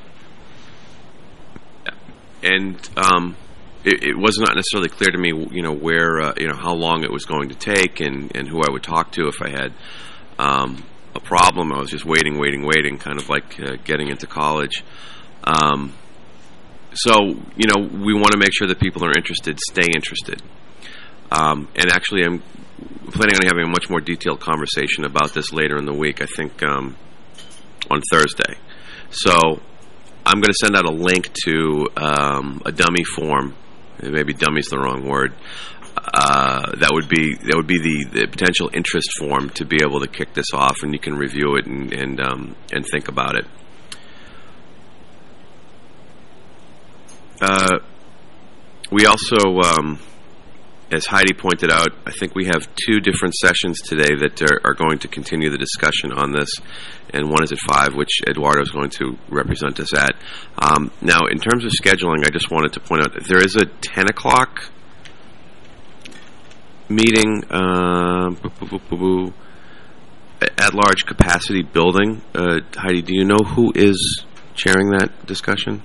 And it was not necessarily clear to me, where, how long it was going to take and who I would talk to if I had a problem. I was just waiting, kind of like getting into college. So, we want to make sure that people are interested, stay interested. And actually, I'm planning on having a much more detailed conversation about this later in the week, I think on Thursday. So, I'm going to send out a link to a dummy form. Maybe dummy's the wrong word. That would be the potential interest form to be able to kick this off, and you can review it and think about it. We also, as Heidi pointed out, I think we have 2 different sessions today that are going to continue the discussion on this, and one is at 5, which Eduardo is going to represent us at. Now, in terms of scheduling, I just wanted to point out that there is a 10 o'clock meeting at large capacity building. Heidi, do you know who is chairing that discussion?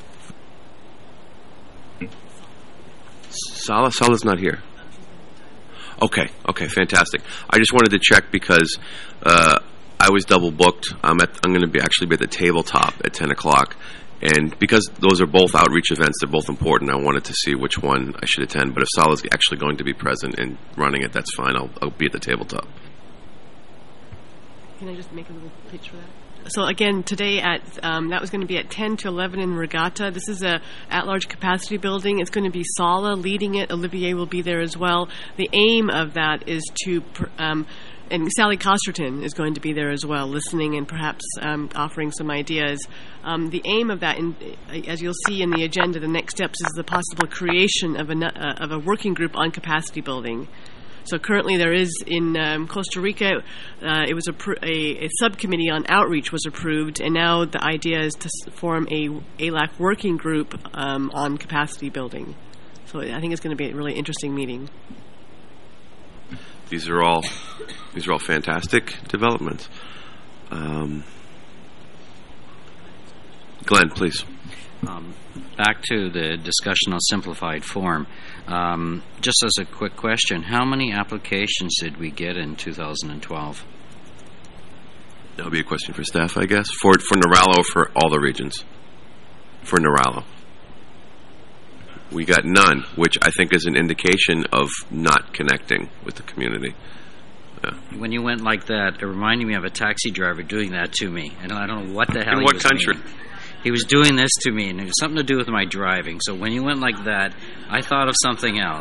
Sala's not here. Okay, fantastic. I just wanted to check because I was double booked. I'm going to be at the tabletop at 10 o'clock, and because those are both outreach events, they're both important. I wanted to see which one I should attend. But if Sala's actually going to be present and running it, that's fine. I'll be at the tabletop. Can I just make a little pitch for that? So again, today that was going to be at 10 to 11 in Regatta. This is a at-large capacity building. It's going to be Sala leading it. Olivier will be there as well. The aim of that is to, and Sally Costerton is going to be there as well, listening and perhaps offering some ideas. The aim of that, as you'll see in the agenda, the next steps is the possible creation of a working group on capacity building. So currently there is in Costa Rica, it was a subcommittee on outreach was approved, and now the idea is to form a ALAC working group on capacity building. So I think it's going to be a really interesting meeting. These are all fantastic developments. Glenn, please. Back to the discussion on simplified form. Just as a quick question, how many applications did we get in 2012? That would be a question for staff, I guess. For Niralo, for all the regions. For Niralo. We got none, which I think is an indication of not connecting with the community. Yeah. When you went like that, it reminded me of a taxi driver doing that to me. And I don't know what the hell In what country? Meaning. He was doing this to me, and it was something to do with my driving. So when you went like that, I thought of something else.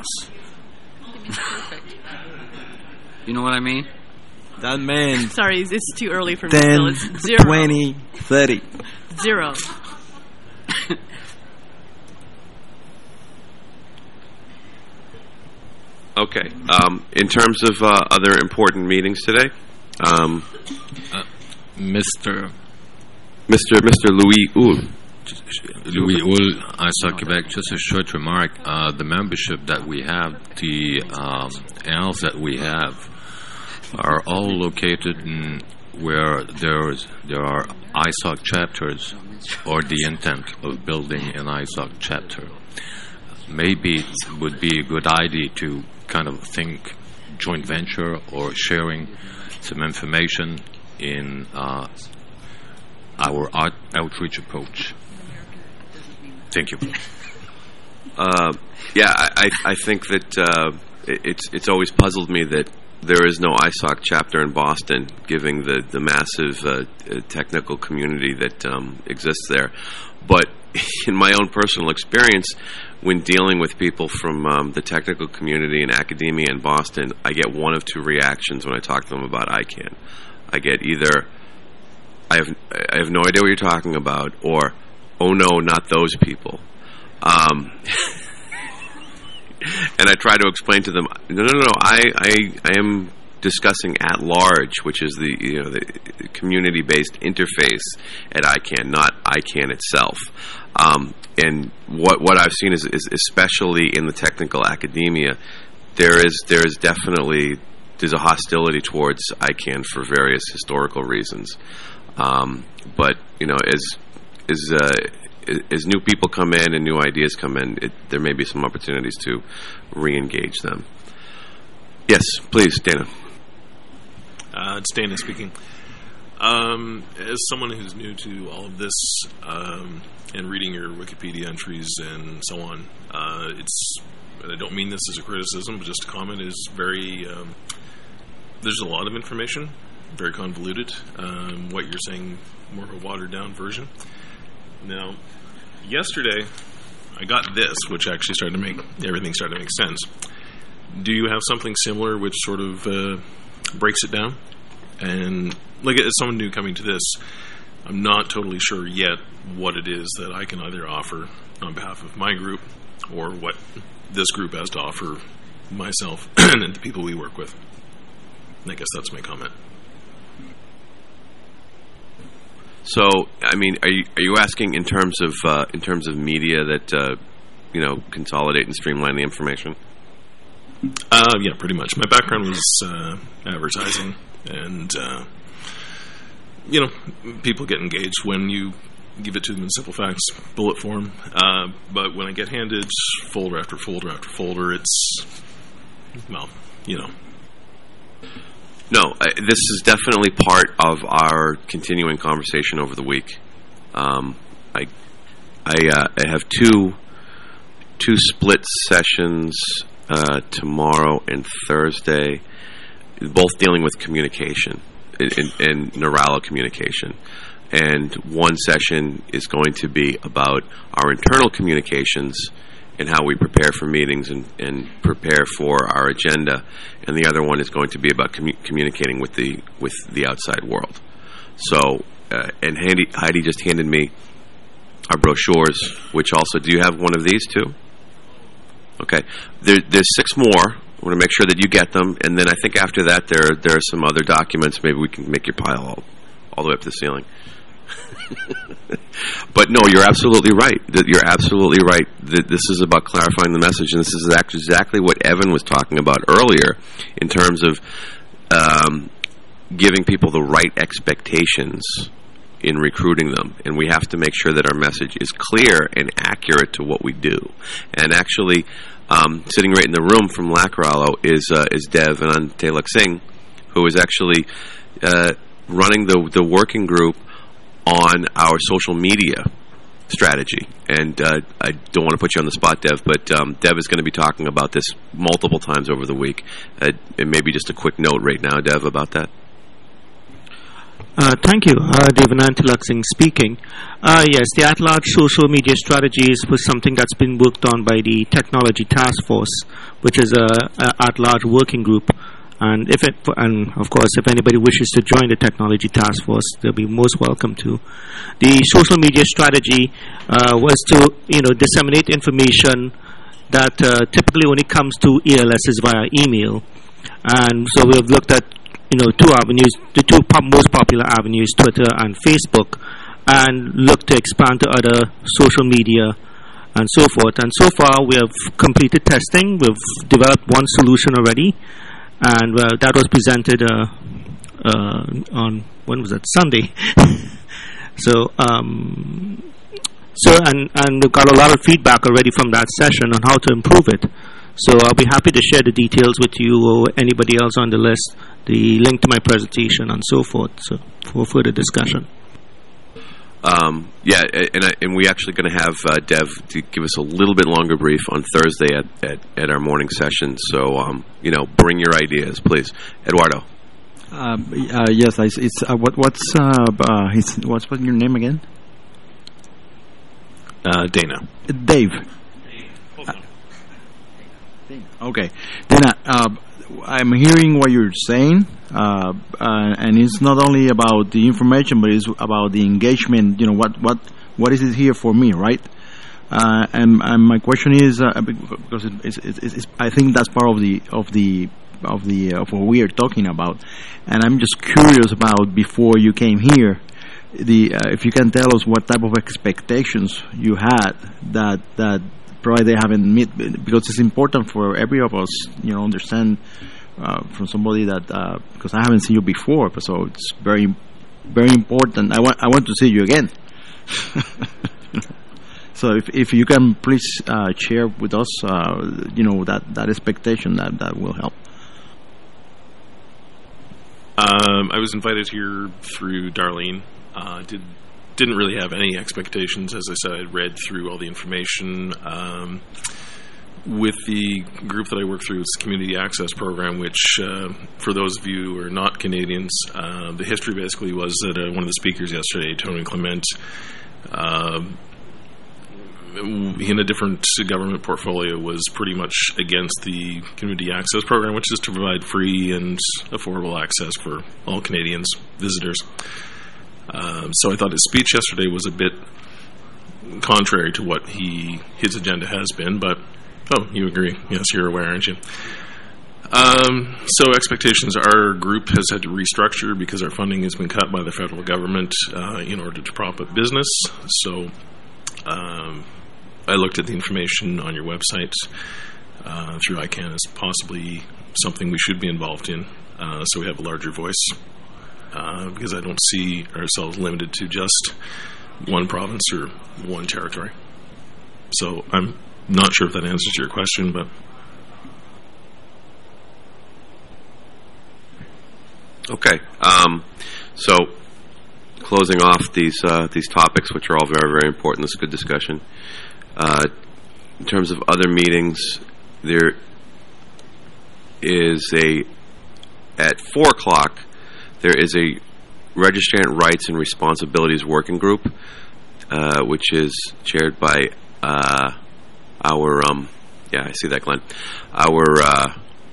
You know what I mean? That man. Sorry, it's too early for me. 10, Still. It's 0. 20, 30. 0. Okay. In terms of other important meetings today, Mr. Louis Houle. Louis Houle, ISOC Quebec, just a short remark. The membership that we have, the ALs that we have, are all located in where there are ISOC chapters or the intent of building an ISOC chapter. Maybe it would be a good idea to kind of think joint venture or sharing some information in our outreach approach. Thank you. I think that it's always puzzled me that there is no ISOC chapter in Boston, given the massive technical community that exists there. But in my own personal experience, when dealing with people from the technical community and academia in Boston, I get one of two reactions when I talk to them about ICANN. I get either, I have no idea what you're talking about, or, oh no, not those people. And I try to explain to them, no, I am discussing at large, which is the community-based interface at ICANN, not ICANN itself. And what I've seen is especially in the technical academia, there's a hostility towards ICANN for various historical reasons. But as new people come in and new ideas come in, there may be some opportunities to re-engage them. Yes, please, Dana. It's Dana speaking. As someone who's new to all of this and reading your Wikipedia entries and so on, I don't mean this as a criticism, but just a comment, is very, there's a lot of information, very convoluted. What you're saying, more of a watered-down version. Now, yesterday, I got this, which actually everything started to make sense. Do you have something similar which sort of breaks it down? And like, as someone new coming to this, I'm not totally sure yet what it is that I can either offer on behalf of my group or what this group has to offer myself and the people we work with. And I guess that's my comment. So, I mean, are you asking in terms of media that consolidate and streamline the information? Yeah, pretty much. My background was advertising, and people get engaged when you give it to them in simple facts, bullet form. But when I get handed folder after folder after folder, it's No, this is definitely part of our continuing conversation over the week. I have two split sessions tomorrow and Thursday, both dealing with communication and Niralo communication. and one session is going to be about our internal communications and how we prepare for meetings and prepare for our agenda, and the other one is going to be about communicating with the outside world. So, and Heidi just handed me our brochures, which also, do you have one of these too? Okay, there's 6 more. I want to make sure that you get them, and then I think after that there are some other documents. Maybe we can make your pile all the way up to the ceiling. But no, you're absolutely right. You're absolutely right. This is about clarifying the message, and this is exactly what Evan was talking about earlier in terms of giving people the right expectations in recruiting them. And we have to make sure that our message is clear and accurate to what we do. And actually, sitting right in the room from Lacrallo is Dev and Tilak Singh, who is actually running the working group on our social media strategy. And I don't want to put you on the spot, Dev, but Dev is going to be talking about this multiple times over the week. And maybe just a quick note right now, Dev, about that. Thank you. Devanand Tilak Singh speaking. Yes, the at-large social media strategies was something that's been worked on by the Technology Task Force, which is a at-large working group. And of course, if anybody wishes to join the Technology Task Force, they'll be most welcome to. The social media strategy was to, disseminate information that typically only comes to ELSs via email. And so we have looked at 2 avenues, the 2 most popular avenues, Twitter and Facebook, and look to expand to other social media and so forth. And so far, we have completed testing. We've developed one solution already, and that was presented on, when was it? Sunday. And we've got a lot of feedback already from that session on how to improve it. So I'll be happy to share the details with you or anybody else on the list, the link to my presentation and so forth, so for further discussion. And we're actually going to have Dev to give us a little bit longer brief on Thursday at our morning session. So, bring your ideas, please. Eduardo. Yes, it's what's your name again? Dana. Dave. Okay, then I'm hearing what you're saying, and it's not only about the information, but it's about the engagement. What is it here for me, right? And my question is because it's I think that's part of what we are talking about, and I'm just curious about before you came here, if you can tell us what type of expectations you had that probably they haven't met, because it's important for every of us, understand from somebody that because I haven't seen you before, so it's very, very important. I want to see you again. So if you can please share with us, that expectation that will help. I was invited here through Darlene. Didn't really have any expectations. As I said, I read through all the information. With the group that I work through, it's the Community Access Program, which, for those of you who are not Canadians, the history basically was that one of the speakers yesterday, Tony Clement, in a different government portfolio, was pretty much against the Community Access Program, which is to provide free and affordable access for all Canadians, visitors. So I thought his speech yesterday was a bit contrary to what his agenda has been, but you agree. Yes, you're aware, aren't you? So expectations, our group has had to restructure because our funding has been cut by the federal government in order to prop up business. So I looked at the information on your website through ICANN as possibly something we should be involved in, so we have a larger voice. Because I don't see ourselves limited to just one province or one territory. So I'm not sure if that answers your question, but... Okay. So closing off these topics, which are all very, very important. This is a good discussion. In terms of other meetings, there is at 4:00, there is a Registrant Rights and Responsibilities Working Group, which is chaired by our I see that, Glenn. Our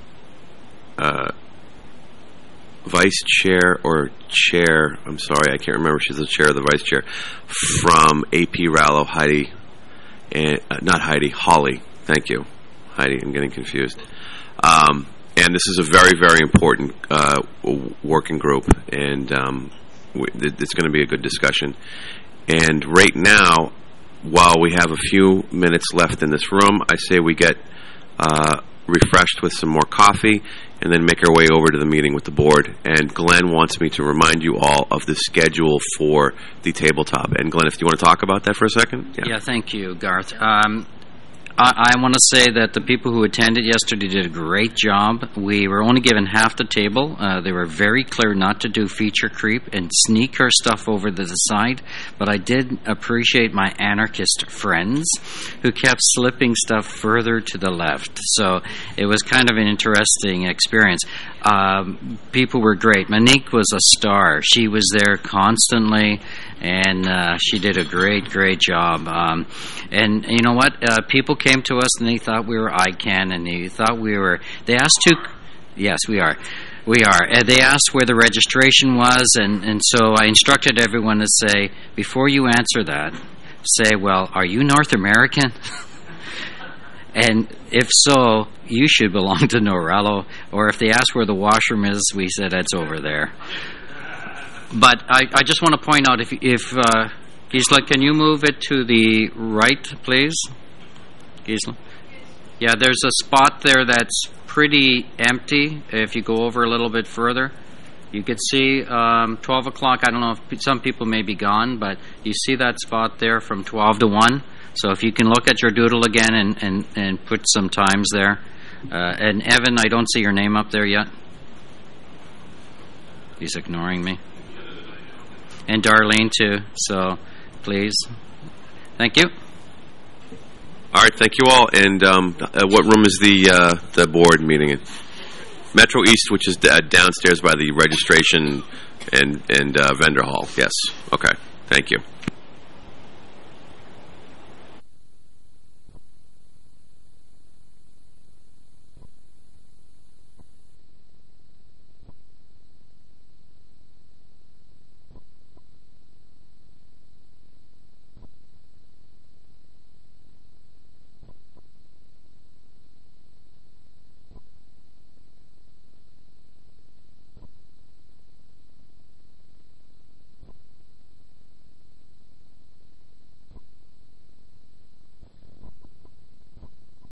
vice chair or chair, I'm sorry, I can't remember if she's the chair or the vice chair, from AP Rallo, Heidi, and not Heidi, Holly. Thank you. Heidi, I'm getting confused. And this is a very, very important working group, and it's going to be a good discussion. And right now, while we have a few minutes left in this room, I say we get refreshed with some more coffee and then make our way over to the meeting with the board. And Glenn wants me to remind you all of the schedule for the tabletop. And Glenn, if you want to talk about that for a second? Yeah, thank you, Garth. I want to say that the people who attended yesterday did a great job. We were only given half the table. They were very clear not to do feature creep and sneak our stuff over to the side. But I did appreciate my anarchist friends who kept slipping stuff further to the left. So it was kind of an interesting experience. People were great. Monique was a star. She was there constantly, and she did a great, great job. And you know what? People came to us and they thought we were ICANN, and they thought we were. They asked to. Yes, we are. We are. They asked where the registration was, and so I instructed everyone to say, before you answer that, say, well, are you North American? And if so, you should belong to Norello. Or if they ask where the washroom is, we said it's over there. But I just want to point out, if Gisela, can you move it to the right, please? Gisela? Yeah, there's a spot there that's pretty empty. If you go over a little bit further, you could see 12 o'clock. I don't know if some people may be gone, but you see that spot there from 12 to 1. So if you can look at your doodle again and put some times there. And Evan, I don't see your name up there yet. He's ignoring me. And Darlene too, so please. Thank you. All right, thank you all. And what room is the board meeting in? Metro East, which is downstairs by the registration and vendor hall. Yes. Okay. Thank you.